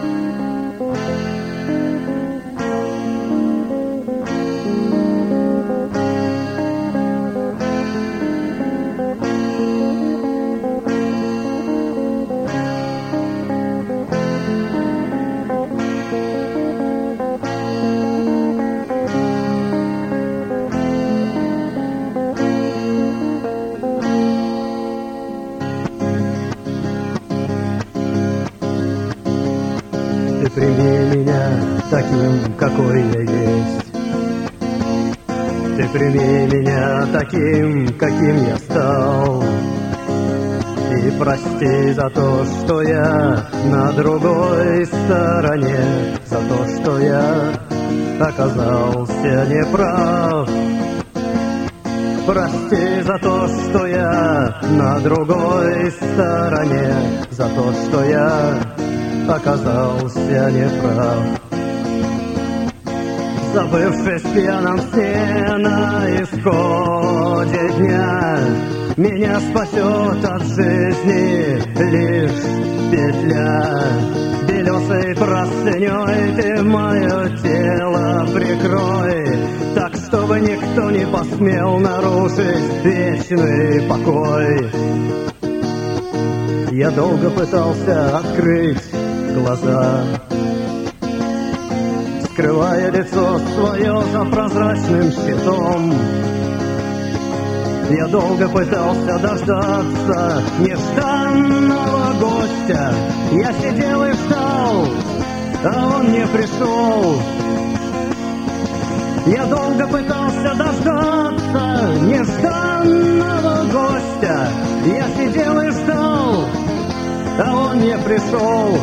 Ты прими меня таким, какой я есть. Ты прими меня таким, каким я стал. И прости за то, что я на другой стороне, за то, что я оказался неправ. Прости за то, что я на другой стороне, за то, что я оказался неправ. Забывшись в пьяном сне на исходе дня, меня спасет от жизни лишь петля. Белесой простыней ты мое тело прикрой, так, чтобы никто не посмел нарушить вечный покой. Я долго пытался открыть глаза, скрывая лицо свое за прозрачным щитом. Я долго пытался дождаться нежданного гостя. Я сидел и ждал, а он не пришел. Я долго пытался дождаться нежданного гостя. Я сидел и ждал, а он не пришел.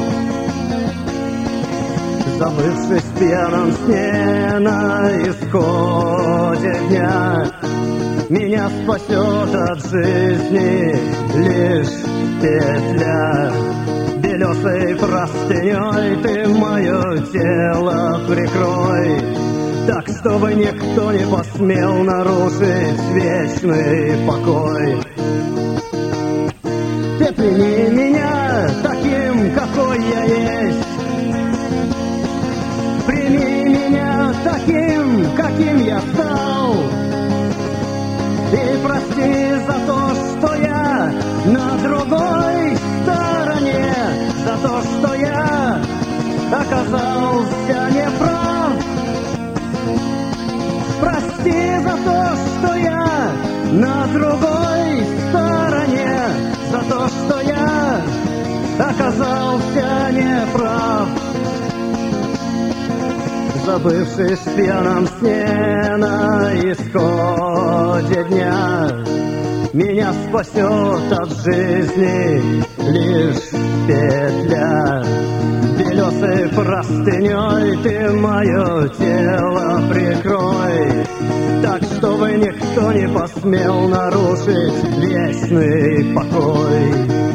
Забывшись в пьяном сне на исходе дня, меня спасет от жизни лишь петля. Белесой простыней ты мое тело прикрой, так, чтобы никто не посмел нарушить вечный покой. Ты прими меня таким, какой я есть. Прими меня таким, каким я стал. И прости за то, что я на другой стороне, за то, что я оказался неправ. Прости за то, что я на другой стороне, за то, что я оказался неправ. Забывшись в пьяном сне на исходе дня, меня спасет от жизни лишь петля. Белесой простыней ты мое тело прикрой, так, чтобы никто не посмел нарушить вечный покой.